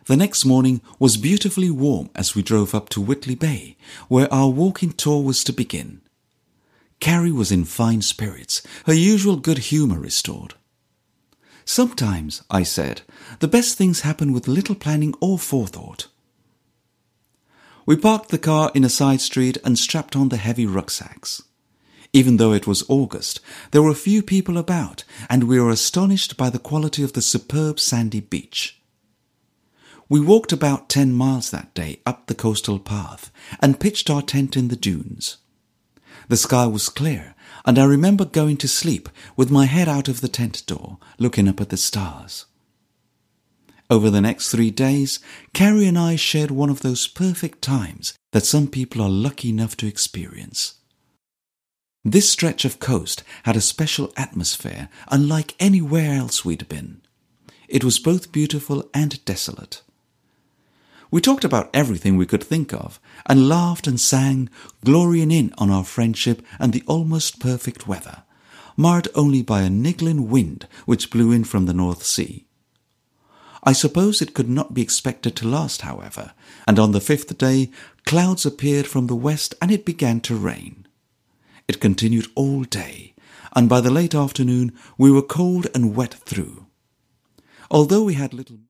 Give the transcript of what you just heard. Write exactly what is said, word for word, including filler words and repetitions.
The next morning was beautifully warm as we drove up to Whitley Bay, where our walking tour was to begin. Carrie was in fine spirits, her usual good humour restored. "Sometimes," I said, "the best things happen with little planning or forethought." We parked the car in a side street and strapped on the heavy rucksacks. Even though it was August, there were few people about, and we were astonished by the quality of the superb sandy beach. We walked about ten miles that day up the coastal path and pitched our tent in the dunes. The sky was clear, and I remember going to sleep with my head out of the tent door, looking up at the stars. Over the next three days, Carrie and I shared one of those perfect times that some people are lucky enough to experience. This stretch of coast had a special atmosphere unlike anywhere else we'd been. It was both beautiful and desolate. We talked about everything we could think of, and laughed and sang, glorying in on our friendship and the almost perfect weather, marred only by a niggling wind which blew in from the North Sea. I suppose it could not be expected to last, however, and on the fifth day clouds appeared from the west and it began to rain. It continued all day, and by the late afternoon we were cold and wet through. Although we had little